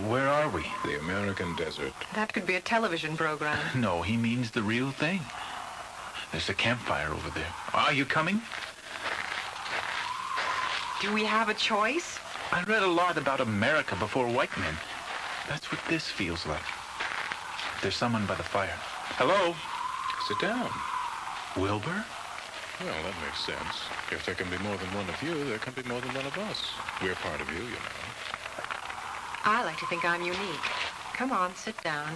Where are we? The American desert. That could be a television program. No, he means the real thing. There's a campfire over there. Are you coming? Do we have a choice? I read a lot about America before white men. That's what this feels like. There's someone by the fire. Hello? Sit down. Wilbur? Well, that makes sense. If there can be more than one of you, there can be more than one of us. We're part of you, you know. I like to think I'm unique. Come on, sit down.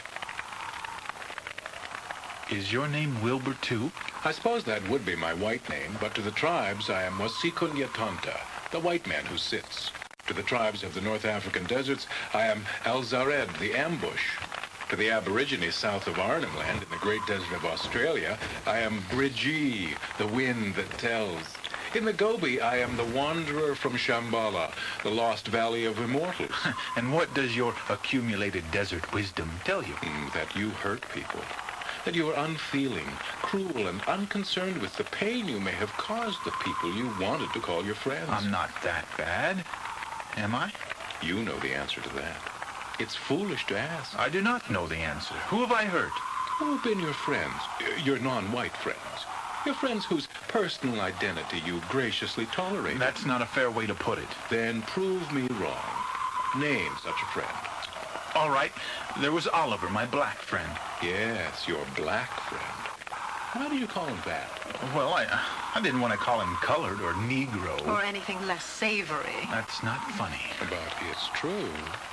Is your name Wilbur, too? I suppose that would be my white name, but to the tribes I am Wasikunyatanta, the white man who sits. To the tribes of the North African deserts, I am Al-Zared, the ambush. To the Aborigines south of Arnhem Land in the Great Desert of Australia, I am Bridgie, the wind that tells. In the Gobi, I am the wanderer from Shambhala, the lost valley of immortals. And what does your accumulated desert wisdom tell you? That you hurt people. That you are unfeeling, cruel, and unconcerned with the pain you may have caused the people you wanted to call your friends. I'm not that bad, am I? You know the answer to that. It's foolish to ask. I do not know the answer. Who have I hurt? Who have been your friends? Your non-white friends. Your friends whose personal identity you graciously tolerate. That's not a fair way to put it. Then prove me wrong. Name such a friend. All right. There was Oliver, my black friend. Yes, your black friend. Why do you call him that? Well, I didn't want to call him colored or Negro. Or anything less savory. That's not funny. But it's true.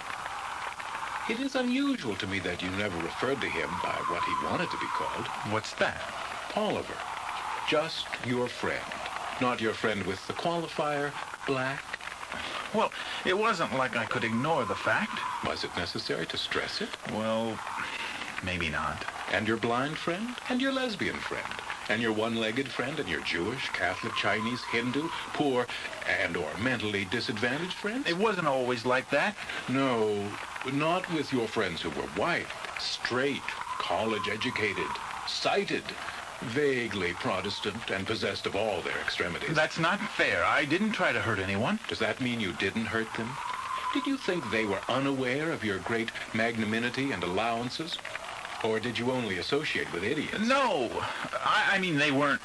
It is unusual to me that you never referred to him by what he wanted to be called. What's that? Oliver. Just your friend. Not your friend with the qualifier, black. Well, it wasn't like I could ignore the fact. Was it necessary to stress it? Well, maybe not. And your blind friend? And your lesbian friend? And your one-legged friend? And your Jewish, Catholic, Chinese, Hindu, poor, and or mentally disadvantaged friends? It wasn't always like that. No, not with your friends who were white, straight, college-educated, sighted, vaguely Protestant, and possessed of all their extremities. That's not fair. I didn't try to hurt anyone. Does that mean you didn't hurt them? Did you think they were unaware of your great magnanimity and allowances? Or did you only associate with idiots? No. I mean, they weren't...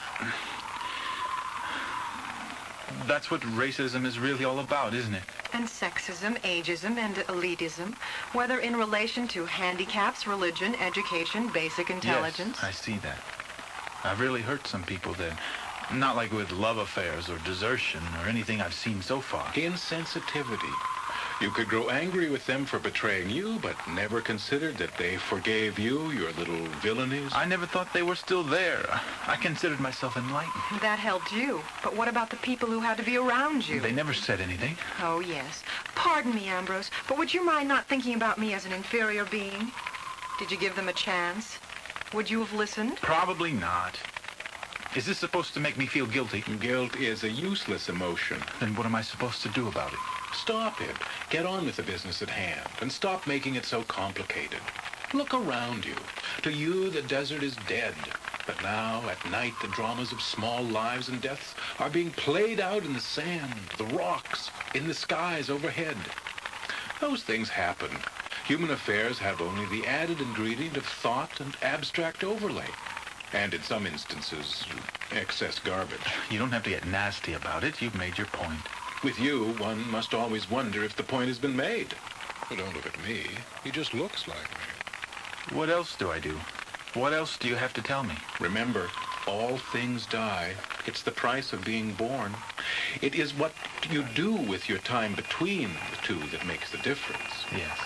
That's what racism is really all about, isn't it? And sexism, ageism, and elitism, whether in relation to handicaps, religion, education, basic intelligence. Yes, I see that. I've really hurt some people then. Not like with love affairs or desertion or anything I've seen so far. Insensitivity. You could grow angry with them for betraying you, but never considered that they forgave you your little villainies? I never thought they were still there. I considered myself enlightened. That helped you. But what about the people who had to be around you? They never said anything. Oh, yes. Pardon me, Ambrose, but would you mind not thinking about me as an inferior being? Did you give them a chance? Would you have listened? Probably not. Is this supposed to make me feel guilty? Guilt is a useless emotion. Then what am I supposed to do about it? Stop it. Get on with the business at hand, and stop making it so complicated. Look around you. To you, the desert is dead. But now, at night, the dramas of small lives and deaths are being played out in the sand, the rocks, in the skies overhead. Those things happen. Human affairs have only the added ingredient of thought and abstract overlay. And in some instances, excess garbage. You don't have to get nasty about it. You've made your point. With you, one must always wonder if the point has been made. Well, don't look at me. He just looks like me. What else do I do? What else do you have to tell me? Remember, all things die. It's the price of being born. It is what you do with your time between the two that makes the difference. Yes.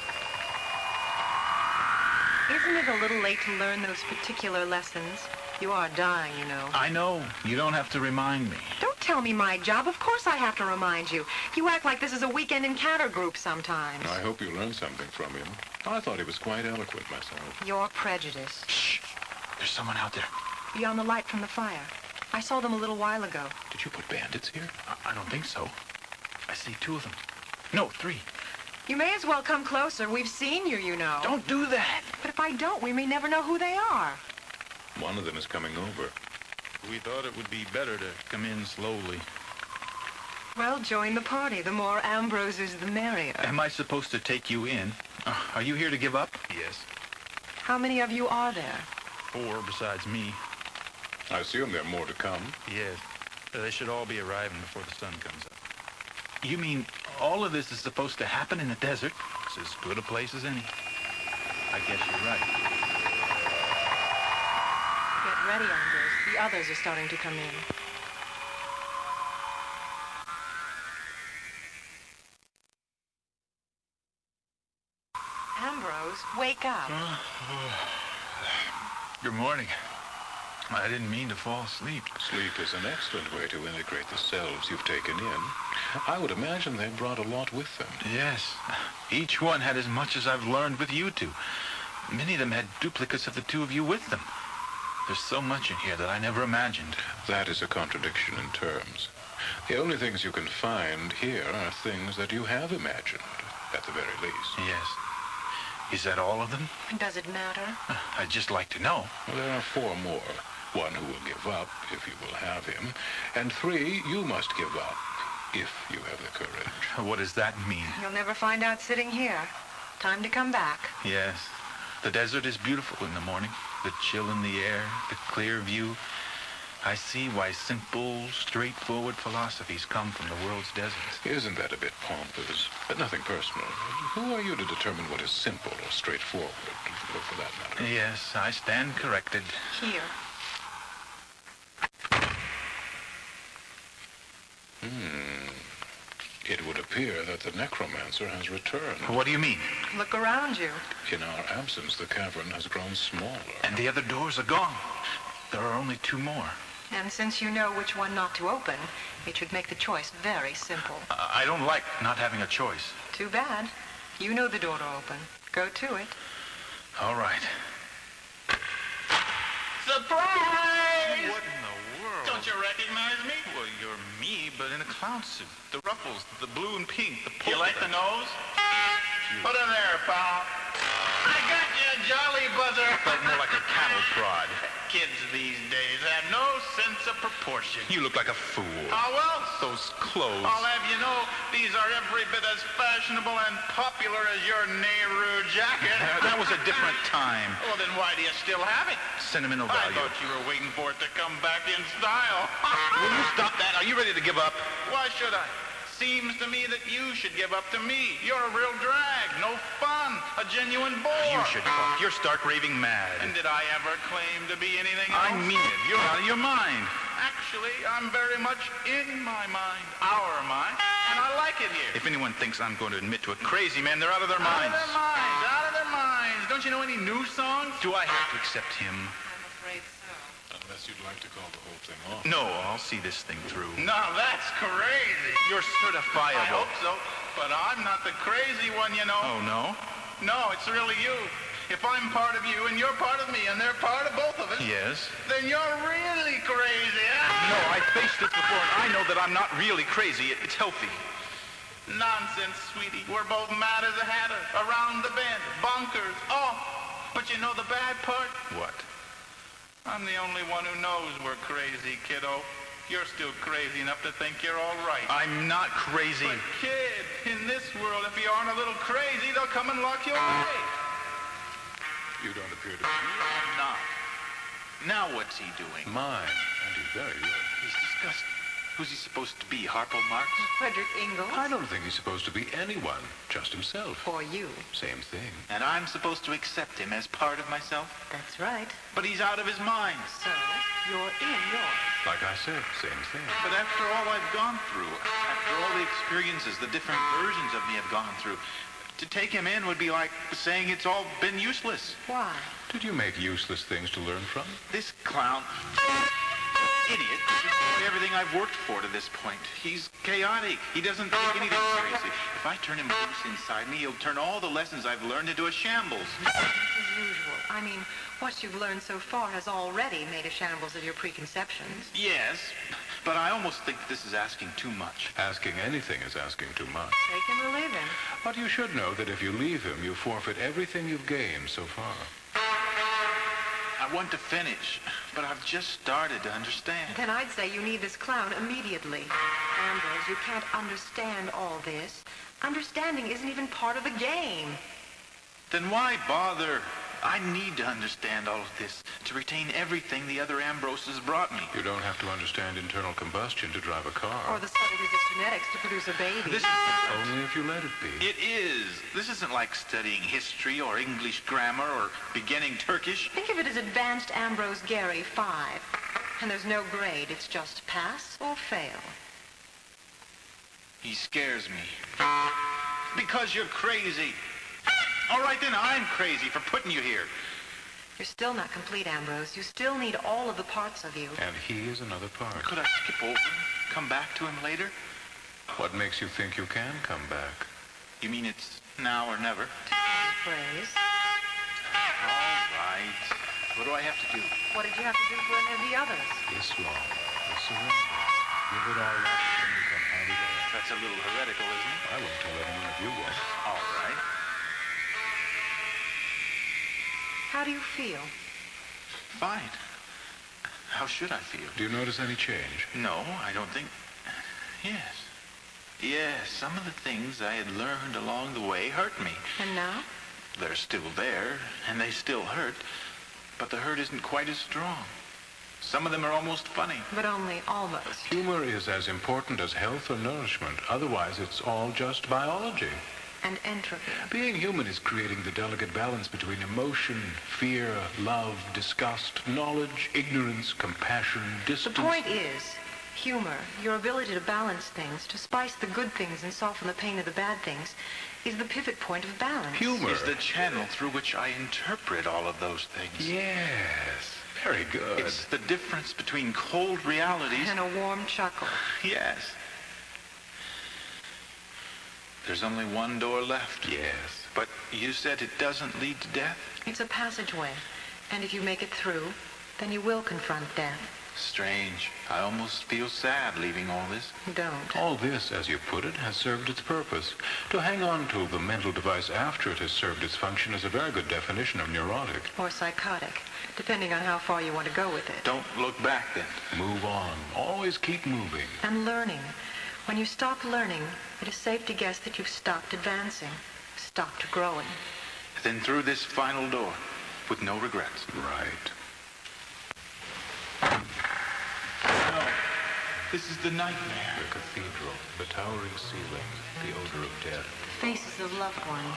Isn't it a little late to learn those particular lessons? You are dying, you know. I know. You don't have to remind me. Don't tell me my job. Of course I have to remind you. You act like this is a weekend encounter group sometimes. I hope you learned something from him. I thought he was quite eloquent myself. You're prejudiced. Shh. There's someone out there. Beyond the light from the fire. I saw them a little while ago. Did you put bandits here? I don't think so. I see 2 of them. No, 3. You may as well come closer. We've seen you, you know. Don't do that. But if I don't, we may never know who they are. One of them is coming over. We thought it would be better to come in slowly. Well, join the party. The more Ambroses, the merrier. Am I supposed to take you in? Are you here to give up? Yes. How many of you are there? 4 besides me. I assume there are more to come. Yes. They should all be arriving before the sun comes up. You mean all of this is supposed to happen in the desert? It's as good a place as any. I guess you're right. Get ready, Ambrose. The others are starting to come in. Ambrose, wake up. Good morning. I didn't mean to fall asleep. Sleep is an excellent way to integrate the selves you've taken in. I would imagine they brought a lot with them. Yes. Each one had as much as I've learned with you two. Many of them had duplicates of the two of you with them. There's so much in here that I never imagined. That is a contradiction in terms. The only things you can find here are things that you have imagined, at the very least. Yes. Is that all of them? Does it matter? I'd just like to know. Well, there are 4 more. 1 who will give up, if you will have him. And 3 you must give up, if you have the courage. What does that mean? You'll never find out sitting here. Time to come back. Yes. The desert is beautiful in the morning. The chill in the air, the clear view. I see why simple, straightforward philosophies come from the world's deserts. Isn't that a bit pompous? But nothing personal. Who are you to determine what is simple or straightforward, or for that matter? Yes, I stand corrected. Here. It would appear that the necromancer has returned. What do you mean? Look around you. In our absence, the cavern has grown smaller. And the other doors are gone. There are only 2 more. And since you know which one not to open, it should make the choice very simple. I don't like not having a choice. Too bad. You know the door to open. Go to it. All right. Surprise! What in the world? Don't you recognize me? Well, you're me, but in a clown suit. The ruffles, the blue and pink, the You like the nose? Put him there, pal. I got you a jolly buzzer. Felt more like a cattle prod. Kids these days have no sense of proportion. You look like a fool. How else? Those clothes. I'll have you know, these are every bit as fashionable and popular as your Nehru jacket. That was a different time. Well, then why do you still have it? Sentimental I value. thought you were waiting for it to come back in style. Will you stop that? Are you ready to give up? Why should I? Seems to me that you should give up to me. You're a real drag, no fun, a genuine bore. You should fuck. You're stark raving mad. And did I ever claim to be anything I else? mean it. You're out of your mind. Actually, I'm very much in my mind, our mind, and I like it here. If anyone thinks I'm going to admit to a crazy man, they're out of their minds. Out of their minds, out of their minds. Don't you know any new songs? Do I have to accept him? I'm afraid so. Unless you'd like to call the whole thing off. No, I'll see this thing through. Now that's crazy. You're I certifiable. hope so, but I'm not the crazy one, you know. Oh, no? No, it's really you. If I'm part of you and you're part of me and they're part of both of us, Yes? then you're really crazy. No, I faced this before, and I know that I'm not really crazy. It's healthy. Nonsense, sweetie. We're both mad as a hatter, around the bend, bonkers, off. But you know the bad part? What? I'm the only one who knows we're crazy, kiddo. You're still crazy enough to think you're all right. I'm not crazy. But kid, in this world, if you aren't a little crazy, they'll come and lock you away. You don't appear to be. I'm not. Now what's he doing? Mine. And he's very ill. He's disgusting. Who's he supposed to be, Harpo Marx? Frederick Ingalls. I don't think he's supposed to be anyone, just himself. For you. Same thing. And I'm supposed to accept him as part of myself? That's right. But he's out of his mind. So, you're in yours. Like I said, same thing. But after all I've gone through, after all the experiences the different versions of me have gone through, to take him in would be like saying it's all been useless. Why? Did you make useless things to learn from? This clown, idiot, destroy everything I've worked for to this point. He's chaotic. He doesn't take anything seriously. If I turn him loose inside me, he'll turn all the lessons I've learned into a shambles. As usual. I mean, what you've learned so far has already made a shambles of your preconceptions. Yes, but I almost think this is asking too much. Asking anything is asking too much. Take him or leave him. But you should know that if you leave him, you forfeit everything you've gained so far. I want to finish, but I've just started to understand. Then I'd say you need this clown immediately. Ambrose, you can't understand all this. Understanding isn't even part of the game. Then why bother? I need to understand all of this to retain everything the other Ambroses brought me. You don't have to understand internal combustion to drive a car. Or the subtleties of genetics to produce a baby. This is... Only if you let it be. It is. This isn't like studying history or English grammar or beginning Turkish. Think of it as advanced Ambrose Gary 5. And there's no grade. It's just pass or fail. He scares me. Because you're crazy. All right, then I'm crazy for putting you here. You're still not complete, Ambrose. You still need all of the parts of you. And he is another part. Could I skip over him? Come back to him later? What makes you think you can come back? You mean it's now or never? Phrase. All right. What do I have to do? What did you have to do for any of the others? Islam, the surrender. Give it all up and you can have it all. That's a little heretical, isn't it? I won't tell anyone if you won't. All right. How do you feel? Fine. How should I feel? Do you notice any change? No, I don't think... Yes. Yes, some of the things I had learned along the way hurt me. And now? They're still there, and they still hurt, but the hurt isn't quite as strong. Some of them are almost funny. But only almost. Humor is as important as health or nourishment. Otherwise, it's all just biology. And entropy. Being human is creating the delicate balance between emotion, fear, love, disgust, knowledge, ignorance, compassion, distance. The point is, humor, your ability to balance things, to spice the good things and soften the pain of the bad things, is the pivot point of balance. Humor is the channel through which I interpret all of those things. Yes, very good. It's the difference between cold realities And a warm chuckle. Yes. There's only one door left. Yes. But you said it doesn't lead to death? It's a passageway. And if you make it through, then you will confront death. Strange. I almost feel sad leaving all this. Don't. All this, as you put it, has served its purpose. To hang on to the mental device after it has served its function is a very good definition of neurotic. Or psychotic, depending on how far you want to go with it. Don't look back then. Move on. Always keep moving. And learning. When you stop learning, it is safe to guess that you've stopped advancing, stopped growing. Then through this final door, with no regrets. Right. No. This is the nightmare. The cathedral, the towering ceiling, the odor of death. Faces of loved ones.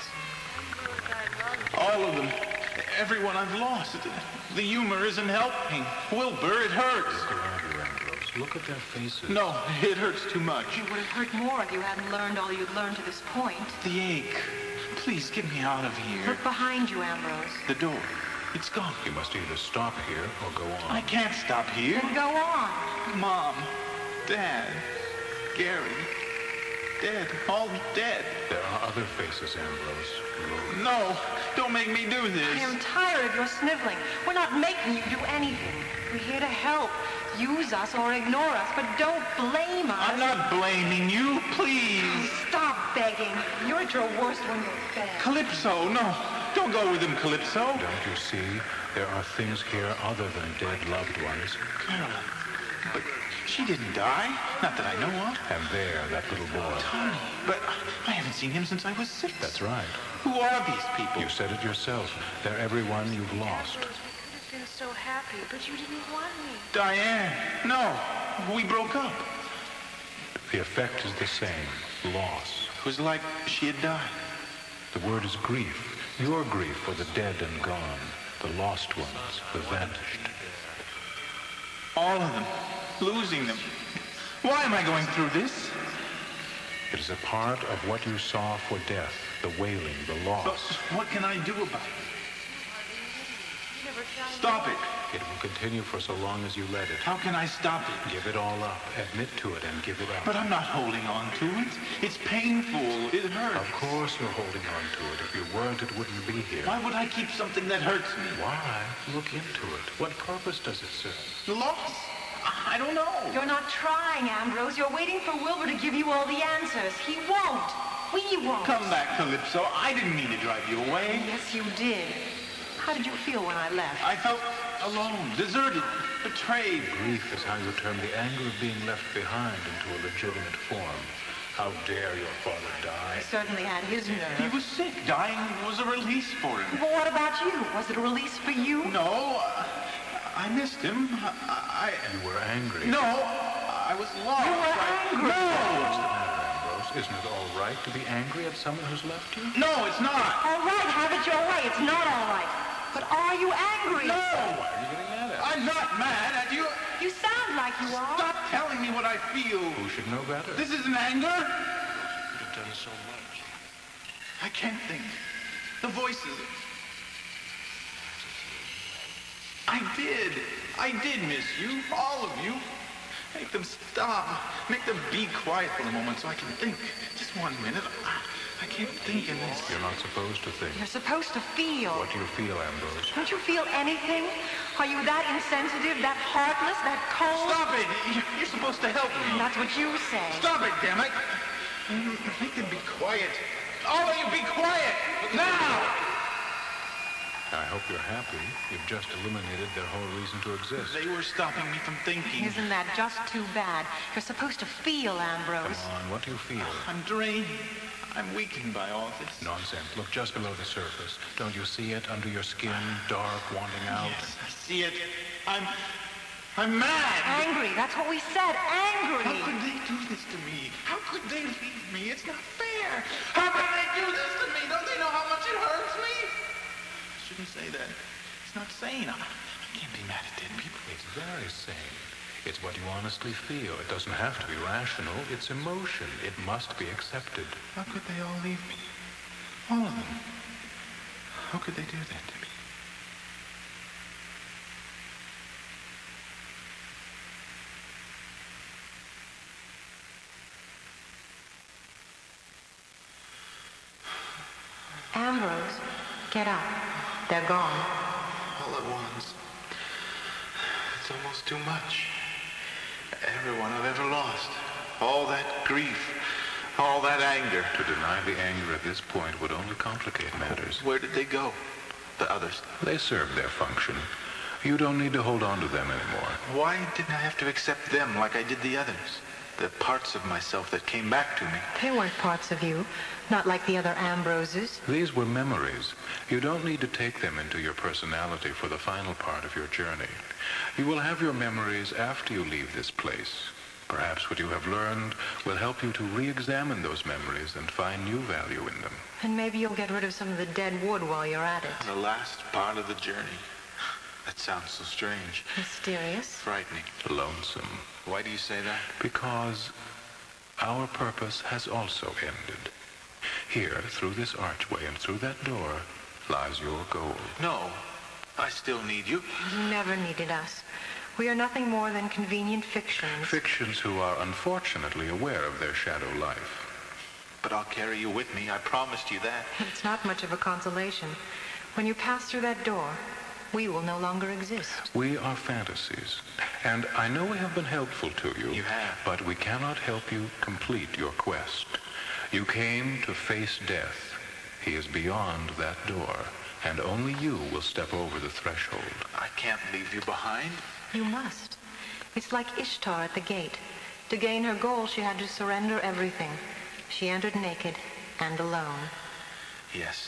All of them. Everyone I've lost. The humor isn't helping. Wilbur, it hurts. Look around you, Ambrose. Look at their faces. No, it hurts too much. It would have hurt more if you hadn't learned all you'd learned to this point. The ache. Please get me out of here. Look behind you, Ambrose. The door. It's gone. You must either stop here or go on. I can't stop here. Then go on. Mom, Dad, Gary, dead. All dead. There are other faces, Ambrose. No, don't make me do this. I am tired of your sniveling. We're not making you do anything. We're here to help. Use us or ignore us, but don't blame us. I'm not blaming you, please. Stop begging. You're at your worst when you're bad. Calypso, no. Don't go with him, Calypso. Don't you see? There are things here other than dead loved ones. Carolyn. But she didn't die. Not that I know of. And there, that little boy. Tony. But I haven't seen him since I was 6. That's right. Who are these people? You said it yourself. They're everyone you've lost. Ambrose, we would have been so happy, but you didn't want me. Diane. No. We broke up. The effect is the same. Loss. It was like she had died. The word is grief. Your grief for the dead and gone. The lost ones. The vanished. All of them. Losing them. Why am I going through this? It is a part of what you saw for death. The wailing, the But loss. what can I do about it? You never tell me. Stop it. It will continue for so long as you let it. How can I stop it? Give it all up. Admit to it and give it up. But I'm not holding on to it. It's painful. It hurts. Of course you're holding on to it. If you weren't, it wouldn't be here. Why would I keep something that hurts me? Why? Look into it. What purpose does it serve? The loss? I don't know. You're not trying, Ambrose. You're waiting for Wilbur to give you all the answers. He won't. We won't. Come back, Calypso. I didn't mean to drive you away. Yes, you did. How did you feel when I left? I felt alone, deserted. betrayed. Grief is how you turn the anger of being left behind into a legitimate form. How dare your father die? He certainly had his nerve. He was sick. Dying was a release for him. But what about you? Was it a release for you? No, I missed him. You were angry. No, I was lost. You were angry. What's the matter, Ambrose? Isn't it all right to be angry at someone who's left you? No, it's not. All right, have it your way. It's not all right. But are you angry? No. Why are you getting mad at me? I'm not mad at you. You sound like you are. Stop telling me what I feel. Who should know better? This isn't anger. Could have done so much. I can't think. The voices. I did miss you. All of you. Make them stop. Make them be quiet for a moment so I can think. Just 1 minute. I can't think in this. You're not supposed to think. You're supposed to feel. What do you feel, Ambrose? Don't you feel anything? Are you that insensitive, that heartless, that cold? Stop it. You're supposed to help me. That's what you say. Stop it, damn it. Make them be quiet. All of you be quiet. Now. I hope you're happy. You've just eliminated their whole reason to exist. They were stopping me from thinking. Isn't that just too bad? You're supposed to feel, Ambrose. Come on, what do you feel? I'm drained. I'm weakened by all this. Nonsense. Look just below the surface. Don't you see it under your skin, dark, wanting out? Yes, I see it. I'm mad. Angry. That's what we said. Angry. How could they do this to me? How could they leave me? It's not fair. How can they do this to me? Don't they know how much it hurts me? I shouldn't say that. It's not sane. I can't be mad at dead people. It's very sane. It's what you honestly feel. It doesn't have to be rational. It's emotion. It must be accepted. How could they all leave me? All of them. How could they do that to me? Ambrose, get up. They're gone. All at once. It's almost too much. Everyone I've ever lost. All that grief. All that anger. To deny the anger at this point would only complicate matters. Where did they go? The others. They served their function. You don't need to hold on to them anymore. Why didn't I have to accept them like I did the others? The parts of myself that came back to me. They weren't parts of you. Not like the other Ambroses. These were memories. You don't need to take them into your personality for the final part of your journey. You will have your memories after you leave this place. Perhaps what you have learned will help you to re-examine those memories and find new value in them. And maybe you'll get rid of some of the dead wood while you're at it. The last part of the journey. That sounds so strange. Mysterious. Frightening. Lonesome. Why do you say that? Because our purpose has also ended. Here, through this archway and through that door, lies your goal. No. I still need you. You never needed us. We are nothing more than convenient fictions. Fictions who are unfortunately aware of their shadow life. But I'll carry you with me. I promised you that. It's not much of a consolation. When you pass through that door, we will no longer exist. We are fantasies. And I know we have been helpful to you. You have. But we cannot help you complete your quest. You came to face death. He is beyond that door. And only you will step over the threshold. I can't leave you behind. You must. It's like Ishtar at the gate. To gain her goal, she had to surrender everything. She entered naked and alone. Yes.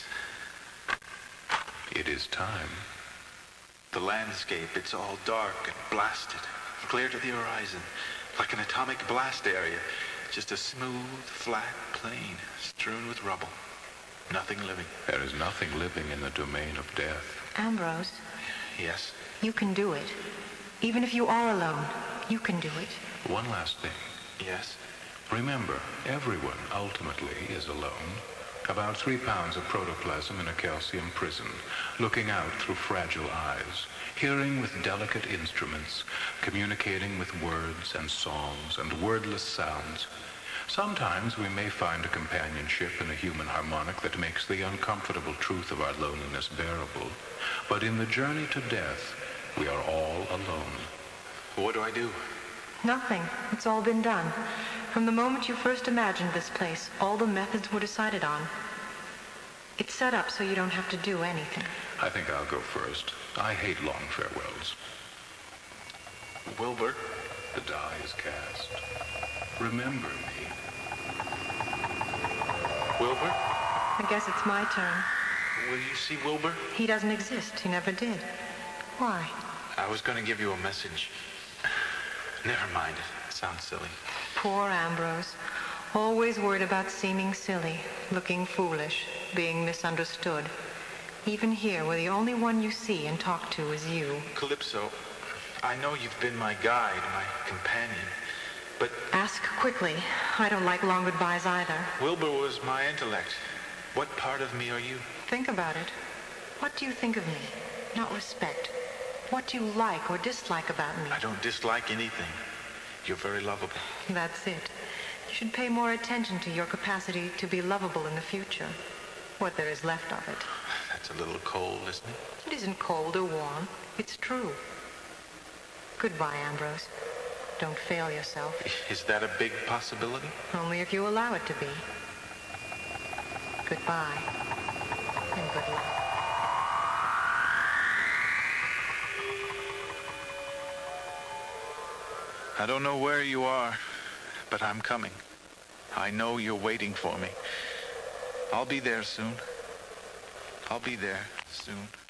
It is time. The landscape, it's all dark and blasted. Clear to the horizon. Like an atomic blast area. Just a smooth, flat plain strewn with rubble. Nothing living. There is nothing living in the domain of death. Ambrose, Yes. you can do it. Even if you are alone, you can do it. One last thing. Yes. Remember, everyone ultimately is alone. About 3 pounds of protoplasm in a calcium prison, looking out through fragile eyes, hearing with delicate instruments, communicating with words and songs and wordless sounds. Sometimes we may find a companionship in a human harmonic that makes the uncomfortable truth of our loneliness bearable. But in the journey to death, we are all alone. What do I do? Nothing. It's all been done. From the moment you first imagined this place, all the methods were decided on. It's set up so you don't have to do anything. I think I'll go first. I hate long farewells. Wilbur. The die is cast. Remember me. Wilbur? I guess it's my turn. Will you see Wilbur? He doesn't exist. He never did. Why? I was going to give you a message. Never mind. It sounds silly. Poor Ambrose. Always worried about seeming silly, looking foolish, being misunderstood. Even here, where the only one you see and talk to is you. Calypso, I know you've been my guide, my companion, but Ask quickly. I don't like long goodbyes either. Wilbur was my intellect. What part of me are you? Think about it. What do you think of me? Not respect. What do you like or dislike about me? I don't dislike anything. You're very lovable. That's it. You should pay more attention to your capacity to be lovable in the future. What there is left of it. That's a little cold, isn't it? It isn't cold or warm. It's true. Goodbye, Ambrose. Don't fail yourself. Is that a big possibility? Only if you allow it to be. Goodbye. And good luck. I don't know where you are, but I'm coming. I know you're waiting for me. I'll be there soon. I'll be there soon.